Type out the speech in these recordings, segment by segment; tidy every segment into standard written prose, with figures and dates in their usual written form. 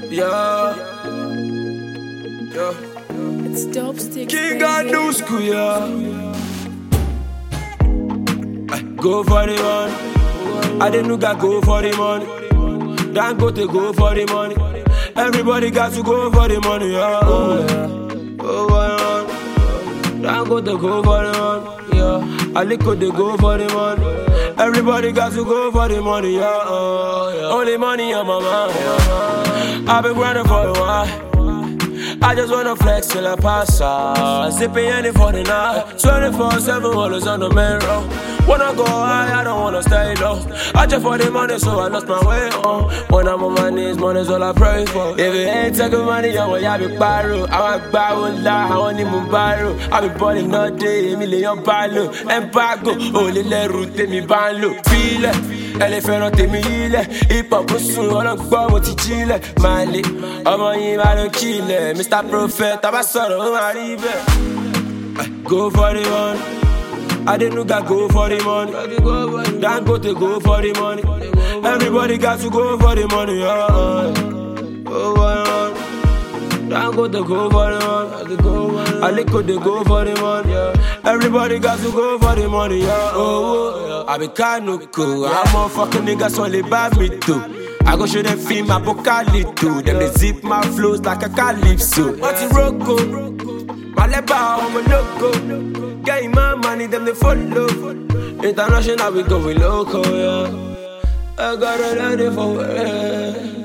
Yeah, yeah. It's dope sticks. King got new school, yeah. Go for the money. I didn't got go for the money. Don't go to go for the money. Everybody got to go for the money, yeah. Oh, yeah. Go for the money. Don't go to go for the money, yeah. I lick to go for the money. Everybody got to go for the money, yeah. Oh, yeah. Only money on my mind, yeah. I've been grinding for a while. I just wanna flex till I pass out. Sipping any for the night. 24/7 always on the main road. Wanna go high, I don't wanna stay low. I just for the money, so I lost my way on. When I'm on my knees, money's all I pray for. If it ain't taking money, yo, I be barrow. I want barrow, I want him barrow. I be balling all day, million barrow. Embargo, only let route me banlo. Feel it. Elle fẹ́ràn tèmi ilẹ̀, hip hop sùn ọlọ́gbọ́n mo ti jílẹ̀. Máàlì, ọmọ yìí máa ló kílẹ̀. Mr. Prophet, tá bá sọ̀rọ̀ ó máa rí bẹ́ẹ̀. Go for the money, Adenuga go for the money. Dangote go for the money. Everybody got to go for the money. Go for the money. Dangote go for the money. Aliko they go for the money. Everybody got to go for the money. I be Kanuko. I'm a fucking niggas only buy me too. I go show them film apocalypto. Them they zip my flows like a calypso. What's the Rocco? My leba, I'm a loco. Getting my money, them they follow. International, we go with local, yeah. I got it ready for it.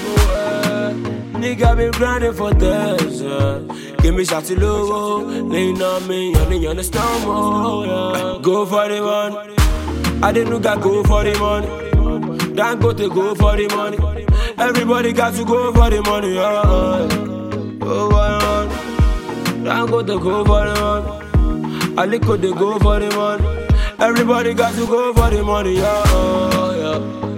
Nigga been grinding for days, yeah. Give me shots of logo. Lean on me, you understand more, yeah. Go for the money. I didn't go for the money. Don't go to go for the money. Everybody got to go for the money, yeah. Go for the money. Don't go to go for the money. I lick to go for the money. Everybody got to go for the money, yeah.